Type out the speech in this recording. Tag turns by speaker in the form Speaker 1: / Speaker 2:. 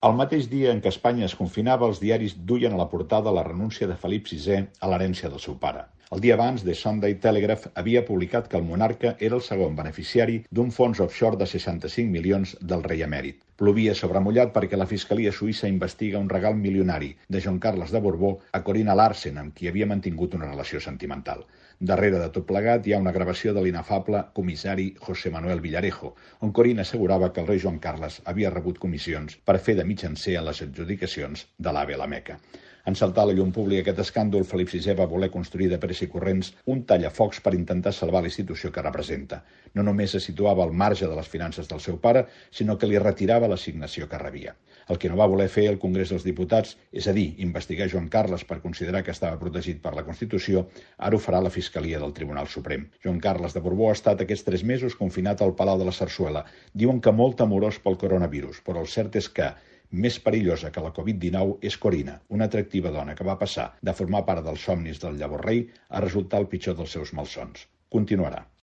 Speaker 1: El mateix dia en què Espanya es confinava, els diaris duien a la portada la renúncia de Felip VI a l'herència del seu pare. El dia abans, The Sunday Telegraph havia publicat que el monarca era el segon beneficiari d'un fons offshore de 65 milions del rei emèrit. Plovia sobre mullat perquè la Fiscalia Suïssa investiga un regal milionari de Joan Carles de Borbó a Corina Larsen, amb qui havia mantingut una relació sentimental. Darrere de tot plegat hi ha una gravació de l'inefable comissari José Manuel Villarejo, on Corina assegurava que el rei Joan Carles havia rebut comissions per fer de mitjancer en les adjudicacions de l'AVE a la Meca. En saltar a la llum pública aquest escàndol, Felip VI va voler construir de pressa i corrents un tallafocs per intentar salvar la institució que representa. No només es situava al marge de les finances del seu pare, sinó que li retirava l'assignació que rebia. El que no va voler fer el Congrés dels Diputats, és a dir, investigar Joan Carles per considerar que estava protegit per la Constitució, ara ho farà la Fiscalia del Tribunal Suprem. Joan Carles de Borbó ha estat aquests 3 mesos confinat al Palau de la Sarsuela. Diuen que molt temorós pel coronavirus, però el cert és que més perillosa que la Covid-19 és Corina, una atractiva dona que va passar de formar part dels somnis del llavors rei a resultar el pitjor dels seus malsons. Continuarà.